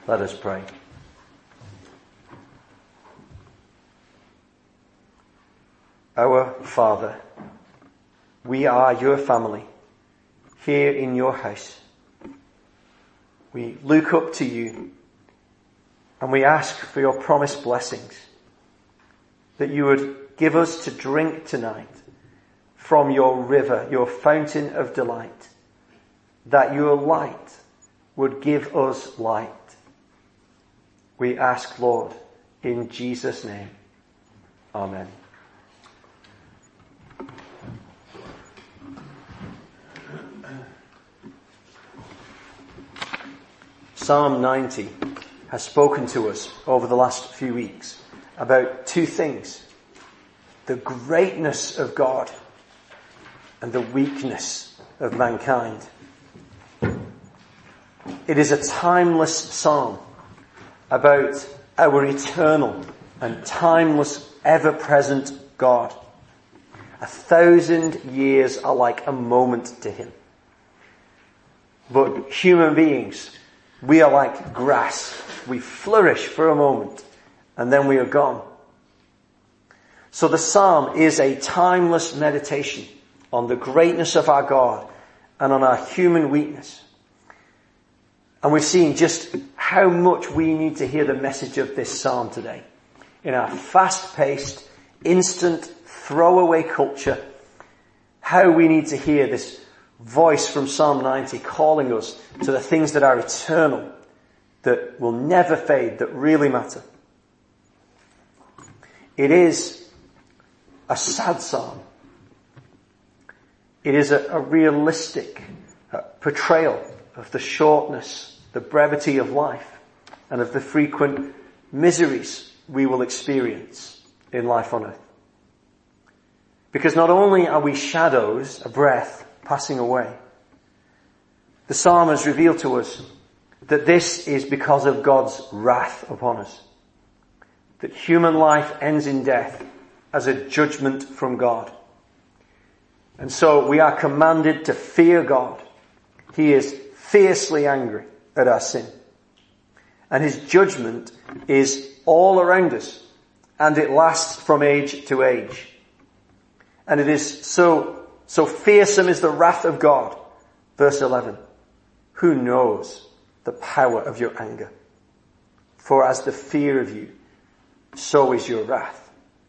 Let us pray. Our Father, we are your family here in your house. We look up to you and we ask for your promised blessings, that you would give us to drink tonight from your river, your fountain of delight, that your light would give us light. We ask, Lord, in Jesus' name. Amen. Psalm 90 has spoken to us over the last few weeks about two things: the greatness of God and the weakness of mankind. It is a timeless psalm about our eternal and timeless, ever-present God. 1,000 years are like a moment to him. But human beings, we are like grass. We flourish for a moment and then we are gone. So the psalm is a timeless meditation on the greatness of our God and on our human weakness. And we've seen just how much we need to hear the message of this psalm today. In our fast-paced, instant, throwaway culture, how we need to hear this voice from Psalm 90 calling us to the things that are eternal, that will never fade, that really matter. It is a sad psalm. It is a realistic portrayal of the shortness, the brevity of life, and of the frequent miseries we will experience in life on earth. Because not only are we shadows, a breath passing away, the psalm has revealed to us that this is because of God's wrath upon us. That human life ends in death as a judgment from God. And so we are commanded to fear God. He is fiercely angry at our sin. And his judgment is all around us, and it lasts from age to age. And it is so fearsome is the wrath of God. Verse 11. Who knows the power of your anger? For as the fear of you, so is your wrath.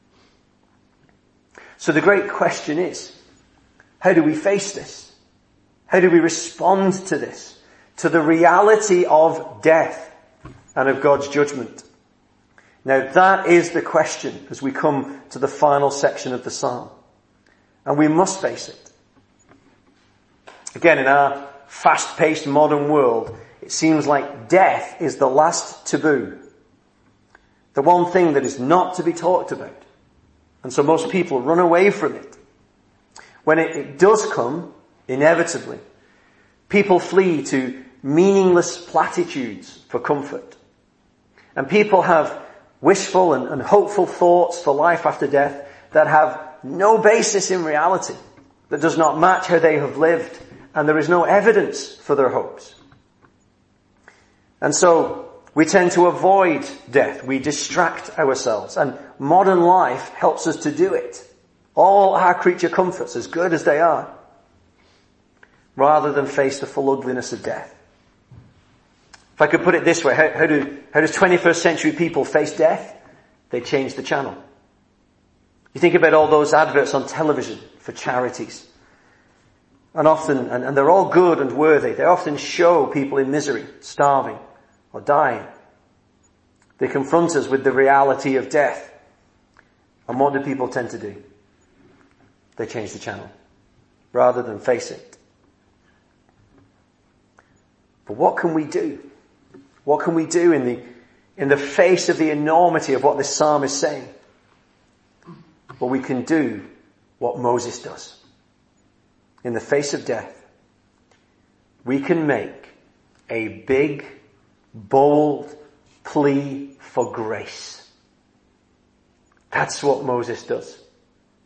So the great question is, how do we face this? How do we respond to this? To the reality of death and of God's judgment. Now that is the question as we come to the final section of the psalm. And we must face it. Again, in our fast-paced modern world, it seems like death is the last taboo. The one thing that is not to be talked about. And so most people run away from it. When it does come, inevitably, people flee to meaningless platitudes for comfort. And people have wishful and hopeful thoughts for life after death that have no basis in reality, that does not match how they have lived, and there is no evidence for their hopes. And so we tend to avoid death. We distract ourselves, and modern life helps us to do it. All our creature comforts, as good as they are, rather than face the full ugliness of death. If I could put it this way, how does 21st century people face death? They change the channel. You think about all those adverts on television for charities. And often, and they're all good and worthy, they often show people in misery, starving or dying. They confront us with the reality of death. And what do people tend to do? They change the channel rather than face it. But what can we do? What can we do in the face of the enormity of what this psalm is saying? Well, we can do what Moses does. In the face of death, we can make a big, bold plea for grace. That's what Moses does.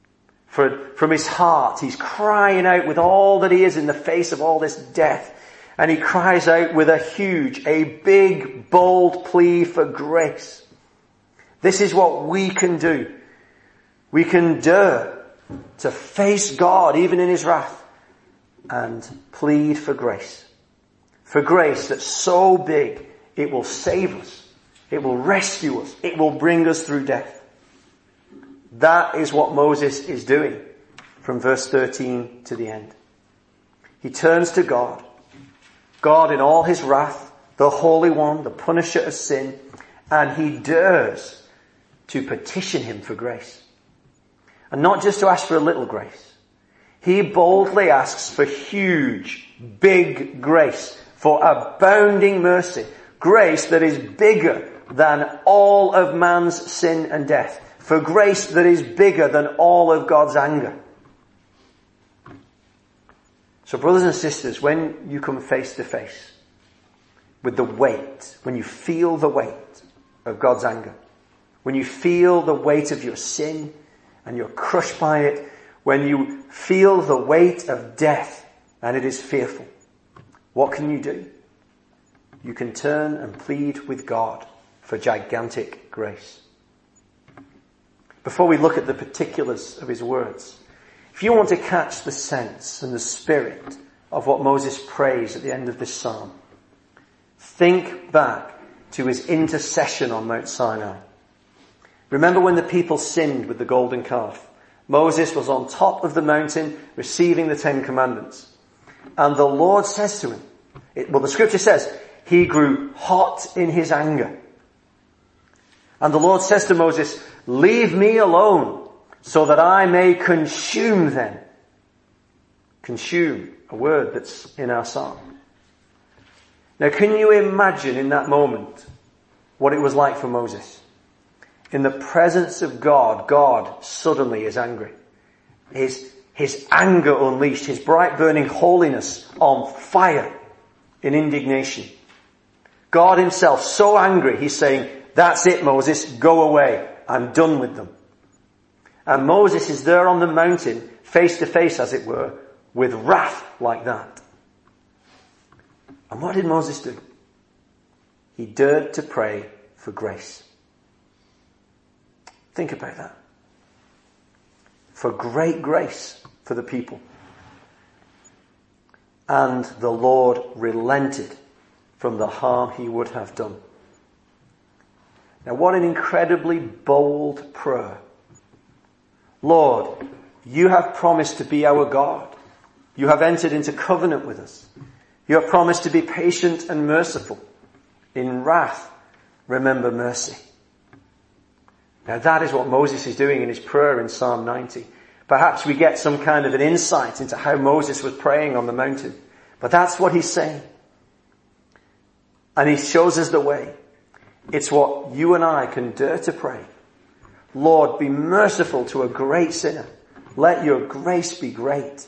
From his heart, he's crying out with all that he is in the face of all this death. And he cries out with a big, bold plea for grace. This is what we can do. We can dare to face God even in his wrath and plead for grace. For grace that's so big it will save us. It will rescue us. It will bring us through death. That is what Moses is doing from verse 13 to the end. He turns to God. God in all his wrath, the Holy One, the punisher of sin, and he dares to petition him for grace. And not just to ask for a little grace. He boldly asks for huge, big grace, for abounding mercy. Grace that is bigger than all of man's sin and death. For grace that is bigger than all of God's anger. So brothers and sisters, when you come face to face with the weight, when you feel the weight of God's anger, when you feel the weight of your sin and you're crushed by it, when you feel the weight of death and it is fearful, what can you do? You can turn and plead with God for gigantic grace. Before we look at the particulars of his words, if you want to catch the sense and the spirit of what Moses prays at the end of this psalm, think back to his intercession on Mount Sinai. Remember when the people sinned with the golden calf? Moses was on top of the mountain receiving the 10 Commandments. And the Lord says to him, the scripture says, he grew hot in his anger. And the Lord says to Moses, leave me alone so that I may consume them. Consume, a word that's in our psalm. Now can you imagine in that moment what it was like for Moses? In the presence of God, God suddenly is angry. His anger unleashed, his bright burning holiness on fire in indignation. God himself so angry, he's saying, that's it, Moses, go away. I'm done with them. And Moses is there on the mountain, face to face, as it were, with wrath like that. And what did Moses do? He dared to pray for grace. Think about that. For great grace for the people. And the Lord relented from the harm he would have done. Now what an incredibly bold prayer. Lord, you have promised to be our God. You have entered into covenant with us. You have promised to be patient and merciful. In wrath, remember mercy. Now that is what Moses is doing in his prayer in Psalm 90. Perhaps we get some kind of an insight into how Moses was praying on the mountain. But that's what he's saying. And he shows us the way. It's what you and I can dare to pray. Lord, be merciful to a great sinner. Let your grace be great.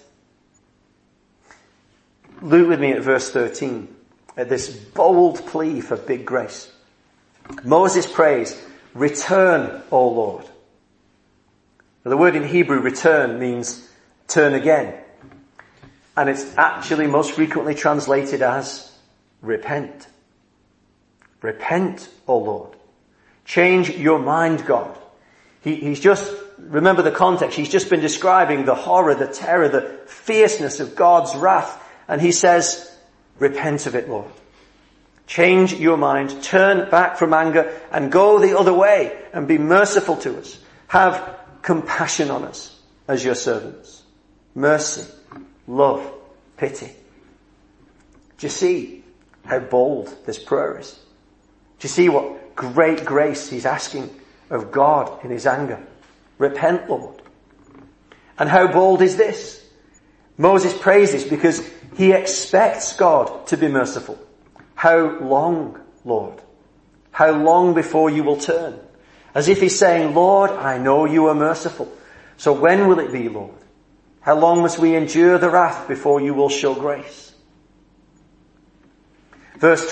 Look with me at verse 13, at this bold plea for big grace. Moses prays, return, O Lord. Now, the word in Hebrew, return, means turn again. And it's actually most frequently translated as repent. Repent, O Lord. Change your mind, God. He's just, remember the context, he's just been describing the horror, the terror, the fierceness of God's wrath. And he says, repent of it, Lord. Change your mind, turn back from anger and go the other way and be merciful to us. Have compassion on us as your servants. Mercy, love, pity. Do you see how bold this prayer is? Do you see what great grace he's asking of God in his anger? Repent, Lord. And how bold is this? Moses prays this because he expects God to be merciful. How long, Lord? How long before you will turn? As if he's saying, Lord, I know you are merciful. So when will it be, Lord? How long must we endure the wrath before you will show grace? Verse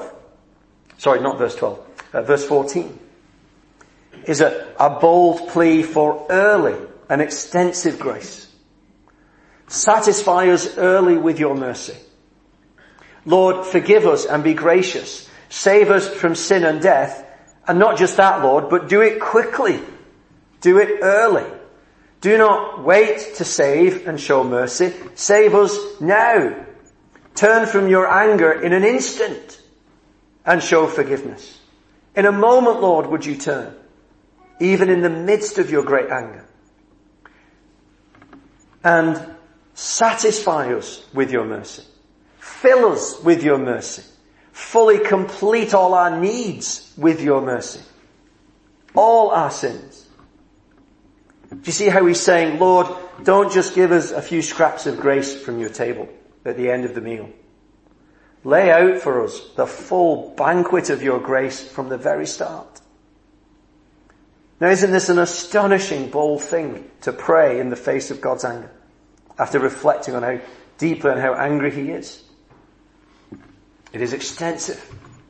14 is a bold plea for early and extensive grace. Satisfy us early with your mercy. Lord, forgive us and be gracious. Save us from sin and death. And not just that, Lord, but do it quickly. Do it early. Do not wait to save and show mercy. Save us now. Turn from your anger in an instant and show forgiveness. In a moment, Lord, would you turn, even in the midst of your great anger. And satisfy us with your mercy. Fill us with your mercy. Fully complete all our needs with your mercy. All our sins. Do you see how he's saying, Lord, don't just give us a few scraps of grace from your table at the end of the meal. Lay out for us the full banquet of your grace from the very start. Now, isn't this an astonishing, bold thing to pray in the face of God's anger, after reflecting on how deeply and how angry he is? It is extensive.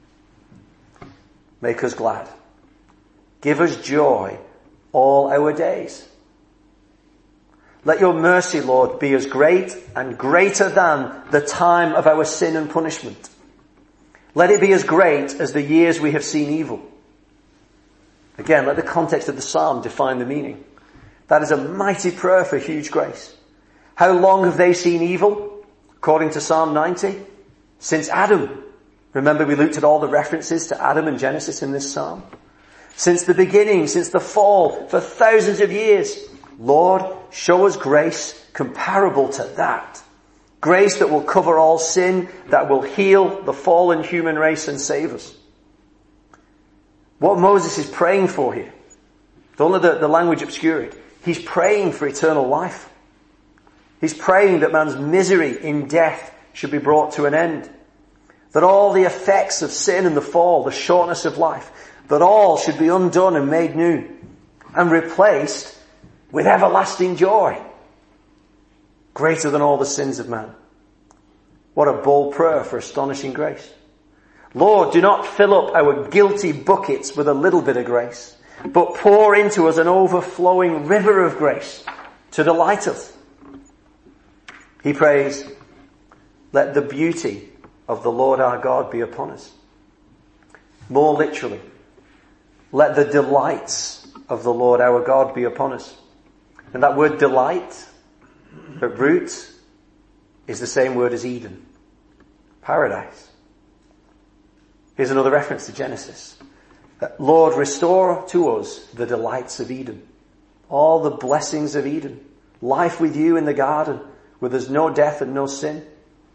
Make us glad. Give us joy all our days. Let your mercy, Lord, be as great and greater than the time of our sin and punishment. Let it be as great as the years we have seen evil. Again, let the context of the psalm define the meaning. That is a mighty prayer for huge grace. How long have they seen evil? According to Psalm 90, since Adam. Remember, we looked at all the references to Adam and Genesis in this psalm. Since the beginning, since the fall, for thousands of years. Lord, show us grace comparable to that. Grace that will cover all sin, that will heal the fallen human race and save us. What Moses is praying for here, don't let the language obscure it. He's praying for eternal life. He's praying that man's misery in death should be brought to an end. That all the effects of sin and the fall, the shortness of life, that all should be undone and made new and replaced with everlasting joy, greater than all the sins of man. What a bold prayer for astonishing grace. Lord, do not fill up our guilty buckets with a little bit of grace, but pour into us an overflowing river of grace to delight us. He prays, let the beauty of the Lord our God be upon us. More literally, let the delights of the Lord our God be upon us. And that word delight, at root, is the same word as Eden. Paradise. Here's another reference to Genesis. Lord, restore to us the delights of Eden. All the blessings of Eden. Life with you in the garden, where there's no death and no sin.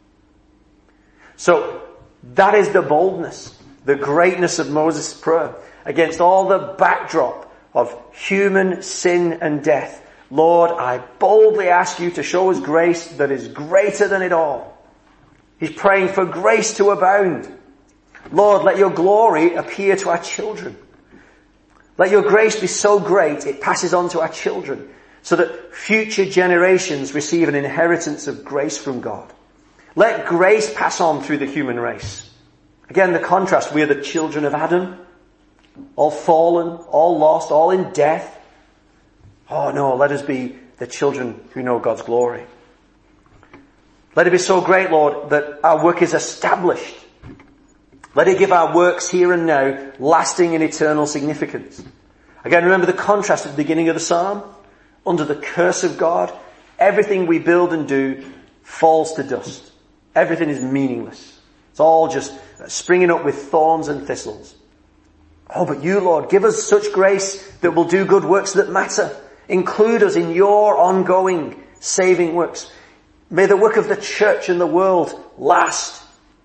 So, that is the boldness, the greatness of Moses' prayer, against all the backdrop of human sin and death. Lord, I boldly ask you to show us grace that is greater than it all. He's praying for grace to abound. Lord, let your glory appear to our children. Let your grace be so great it passes on to our children, so that future generations receive an inheritance of grace from God. Let grace pass on through the human race. Again, the contrast, we are the children of Adam, all fallen, all lost, all in death. Oh no, let us be the children who know God's glory. Let it be so great, Lord, that our work is established. Let it give our works here and now lasting and eternal significance. Again, remember the contrast at the beginning of the psalm? Under the curse of God, everything we build and do falls to dust. Everything is meaningless. It's all just springing up with thorns and thistles. Oh, but you, Lord, give us such grace that will do good works that matter. Include us in your ongoing saving works. May the work of the church and the world last.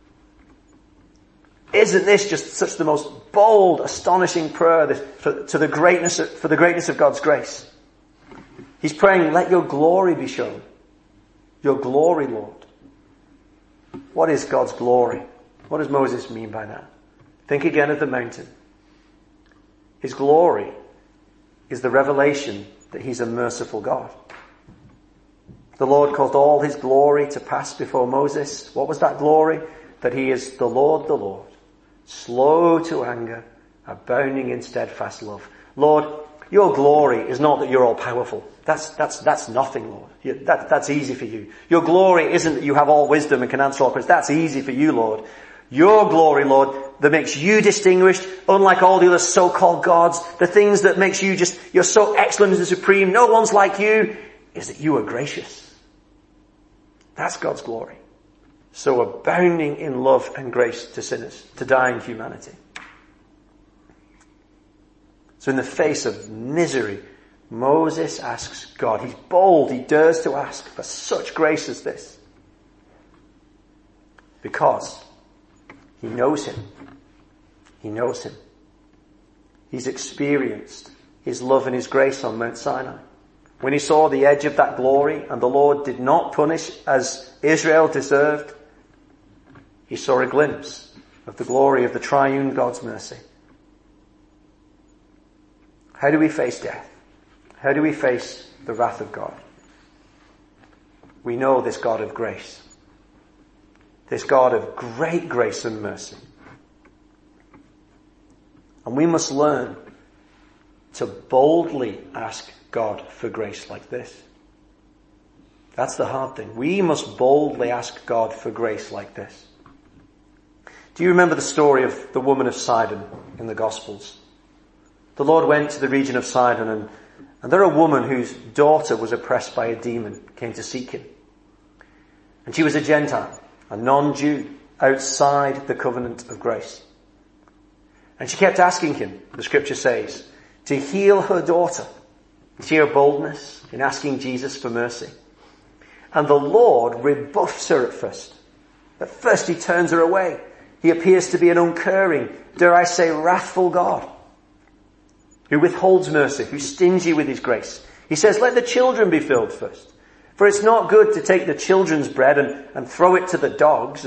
Isn't this just such the most bold, astonishing prayer for the greatness of God's grace? He's praying, let your glory be shown. Your glory, Lord. What is God's glory? What does Moses mean by that? Think again of the mountain. His glory is the revelation that he's a merciful God. The Lord caused all his glory to pass before Moses. What was that glory? That he is the Lord, slow to anger, abounding in steadfast love. Lord, your glory is not that you're all powerful. That's nothing, Lord. That's easy for you. Your glory isn't that you have all wisdom and can answer all questions. That's easy for you, Lord. Your glory, Lord, that makes you distinguished, unlike all the other so-called gods, the things that makes you you're so excellent and supreme, no one's like you, is that you are gracious. That's God's glory. So abounding in love and grace to sinners, to dying humanity. So in the face of misery, Moses asks God. He's bold. He dares to ask for such grace as this. Because he knows him. He knows him. He's experienced his love and his grace on Mount Sinai. When he saw the edge of that glory and the Lord did not punish as Israel deserved, he saw a glimpse of the glory of the triune God's mercy. How do we face death? How do we face the wrath of God? We know this God of grace. This God of great grace and mercy. And we must learn to boldly ask God for grace like this. That's the hard thing. We must boldly ask God for grace like this. Do you remember the story of the woman of Sidon in the Gospels? The Lord went to the region of Sidon and there a woman whose daughter was oppressed by a demon came to seek him. And she was a Gentile, a non-Jew, outside the covenant of grace. And she kept asking him, the scripture says, to heal her daughter. See her boldness in asking Jesus for mercy. And the Lord rebuffs her at first. At first he turns her away. He appears to be an uncaring, dare I say, wrathful God, who withholds mercy, who's stingy with his grace. He says, let the children be filled first. For it's not good to take the children's bread and throw it to the dogs.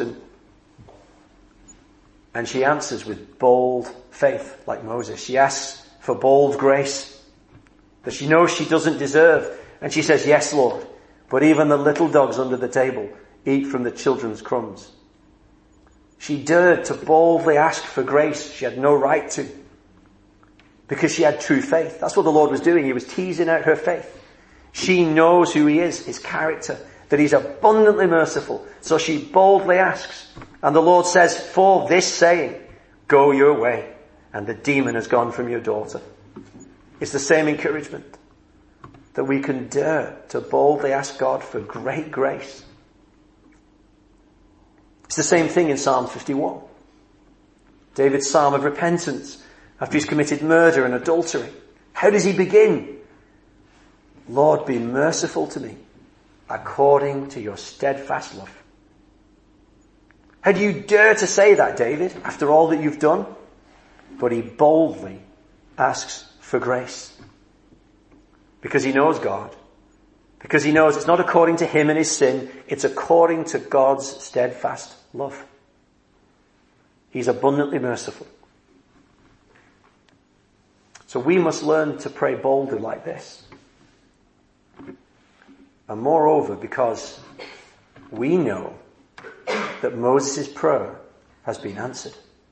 And she answers with bold faith, like Moses. She asks for bold grace that she knows she doesn't deserve. And she says, yes, Lord, but even the little dogs under the table eat from the children's crumbs. She dared to boldly ask for grace she had no right to, because she had true faith. That's what the Lord was doing. He was teasing out her faith. She knows who he is, his character, that he's abundantly merciful. So she boldly asks. And the Lord says, for this saying, go your way, and the demon has gone from your daughter. It's the same encouragement that we can dare to boldly ask God for great grace. It's the same thing in Psalm 51. David's psalm of repentance after he's committed murder and adultery. How does he begin? Lord, be merciful to me according to your steadfast love. How do you dare to say that, David, after all that you've done? But he boldly asks for grace. Because he knows God. Because he knows it's not according to him and his sin, it's according to God's steadfast love. He's abundantly merciful. So we must learn to pray boldly like this. And moreover, because we know that Moses' prayer has been answered.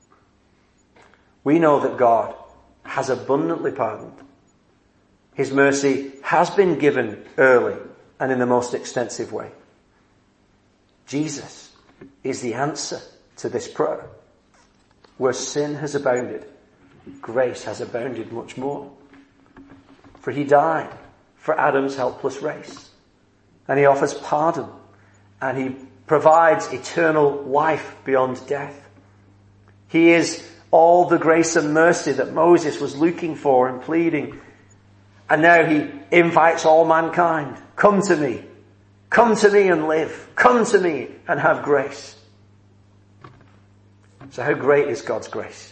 We know that God has abundantly pardoned. His mercy has been given early and in the most extensive way. Jesus is the answer to this prayer. Where sin has abounded, grace has abounded much more. For he died for Adam's helpless race. And he offers pardon. And he provides eternal life beyond death. He is all the grace and mercy that Moses was looking for and pleading. And now he invites all mankind. Come to me. Come to me and live. Come to me and have grace. So how great is God's grace?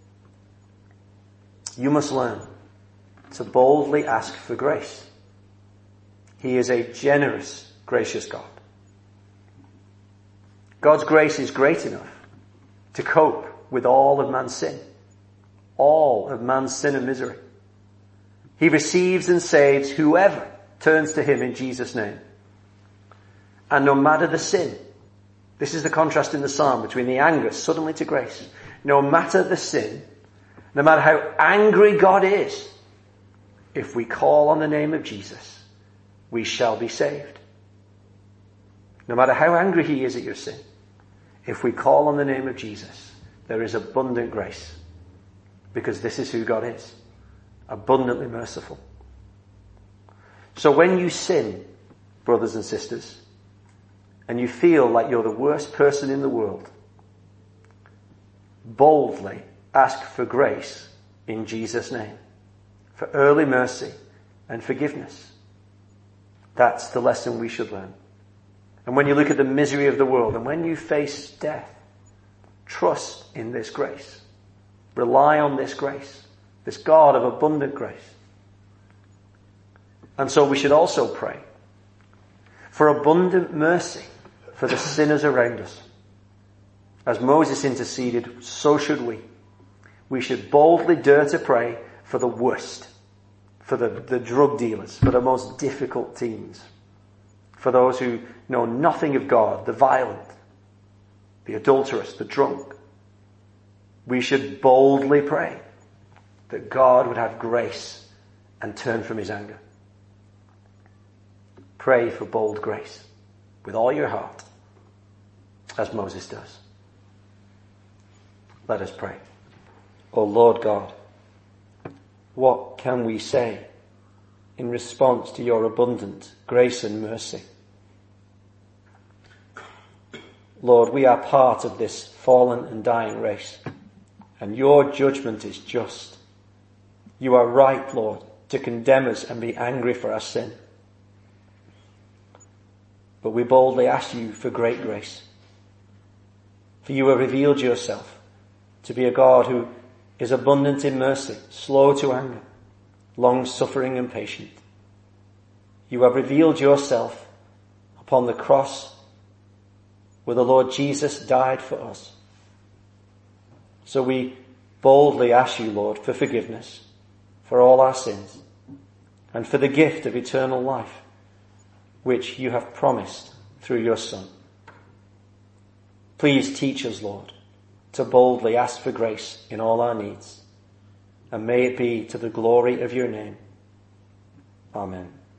You must learn to boldly ask for grace. He is a generous, gracious God. God's grace is great enough to cope with all of man's sin. All of man's sin and misery. He receives and saves whoever turns to him in Jesus' name. And no matter the sin, this is the contrast in the psalm between the anger suddenly to grace. No matter the sin, no matter how angry God is, if we call on the name of Jesus, we shall be saved. No matter how angry he is at your sin, if we call on the name of Jesus, there is abundant grace, because this is who God is, abundantly merciful. So when you sin, brothers and sisters, and you feel like you're the worst person in the world, boldly ask for grace in Jesus' name, for early mercy and forgiveness. That's the lesson we should learn. And when you look at the misery of the world, and when you face death, trust in this grace. Rely on this grace, this God of abundant grace. And so we should also pray for abundant mercy for the sinners around us. As Moses interceded, so should we. We should boldly dare to pray for the worst, for the drug dealers, for the most difficult teens, for those who know nothing of God, the violent, the adulterous, the drunk. We should boldly pray that God would have grace and turn from his anger. Pray for bold grace with all your heart, as Moses does. Let us pray. O Lord God, what can we say in response to your abundant grace and mercy? Lord, we are part of this fallen and dying race, and your judgment is just. You are right, Lord, to condemn us and be angry for our sin. But we boldly ask you for great grace. For you have revealed yourself to be a God who is abundant in mercy, slow to anger, long-suffering and patient. You have revealed yourself upon the cross where the Lord Jesus died for us. So we boldly ask you, Lord, for forgiveness for all our sins and for the gift of eternal life, which you have promised through your Son. Please teach us, Lord, to boldly ask for grace in all our needs, and may it be to the glory of your name. Amen.